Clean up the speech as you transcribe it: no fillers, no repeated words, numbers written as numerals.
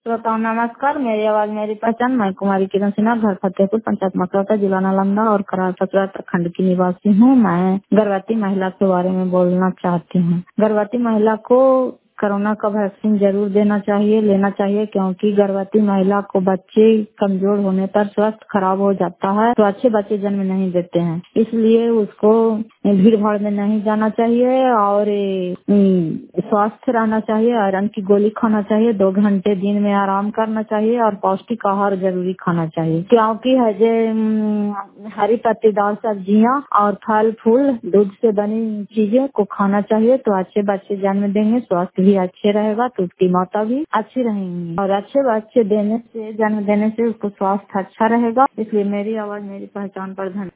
श्रोताओं नमस्कार। मेरी आवाज मेरी पहचान। मैं कुमारी किरण सिन्हा, घर फतेहपुर, पंचायत मकरौता, जिला नालंदा और करार सतरा प्रखंड की निवासी हूँ। मैं गर्भवती महिला के बारे में बोलना चाहती हूँ। गर्भवती महिला को कोरोना का वैक्सीन जरूर देना चाहिए, लेना चाहिए, क्योंकि गर्भवती महिला को बच्चे कमजोर होने पर स्वास्थ्य खराब हो जाता है तो अच्छे बच्चे जन्म नहीं देते हैं। इसलिए उसको भीड़ भाड़ में नहीं जाना चाहिए और स्वस्थ रहना चाहिए। आयरन की गोली खाना चाहिए, 2 घंटे दिन में आराम करना चाहिए और पौष्टिक आहार जरूरी खाना चाहिए, क्योंकि हरी पत्तेदार सब्जियां और फल फूल, दूध से बनी चीजें को खाना चाहिए तो अच्छे बच्चे जन्म देंगे, स्वास्थ्य भी अच्छे रहेगा तो उसकी माता भी अच्छी रहेंगी और अच्छे बच्चे देने से, जन्म देने से उसको स्वास्थ्य अच्छा रहेगा। इसलिए मेरी आवाज मेरी पहचान पर धन्यवाद।